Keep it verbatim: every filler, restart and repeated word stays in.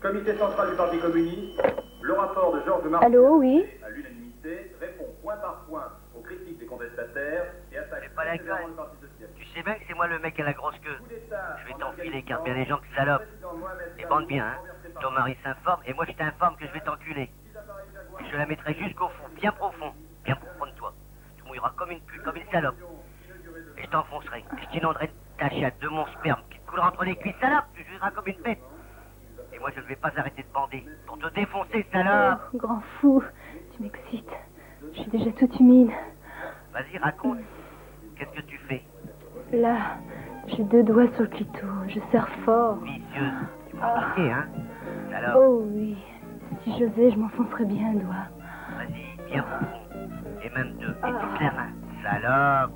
Comité central du Parti communiste, le rapport de Georges Marchais Allô, oui. à l'unanimité répond point par point aux critiques des contestataires et attaque J'ai pas la sévèrement gueule. le Parti socialiste. Tu sais bien que c'est moi le mec à la grosse queue. Coup d'État Je vais en t'enfiler car Afghanistan, bien des gens qui salopent. le président Mohamed Et bande Bazoum bien, hein. renversé par Ton mari s'informe et moi je t'informe que je vais t'enculer. dix appareils Jaguar. Et je la mettrai jusqu'au fond, bien profond, bien profond de toi. Tu mouilleras comme une pute, comme une salope. Et je t'enfoncerai, et je t'inonderai ta chatte de mon sperme qui te coulera entre les cuisses, salope. Tu jureras comme une bête. Et moi je ne vais pas arrêter de bander pour te défoncer, salope. Oh, grand fou, tu m'excites. Je suis déjà toute humide. Vas-y, raconte. Qu'est-ce que tu fais? Là, j'ai deux doigts sur le clito. Je serre fort. Vicieuse. Tu m'as marqué, hein? Salope. Oh oui. Si j'osais, je m'enfoncerais bien un doigt. Vas-y, bien profond. Et même deux. Et Ah. toute la main. Salope.